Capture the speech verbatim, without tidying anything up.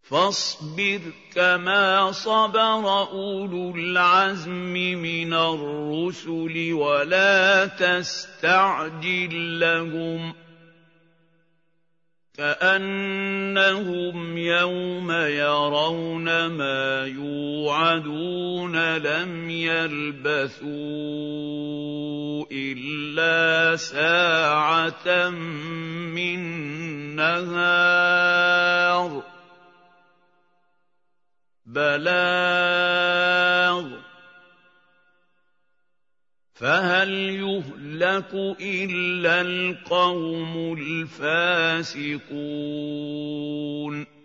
فاصبر كما صبر أولو العزم من الرسل ولا تستعجل لهم كأنهم يوم يرون ما يوعدون لم يلبثوا إلا ساعة من نهار بلاغ فهل يهلك إلا القوم الفاسقون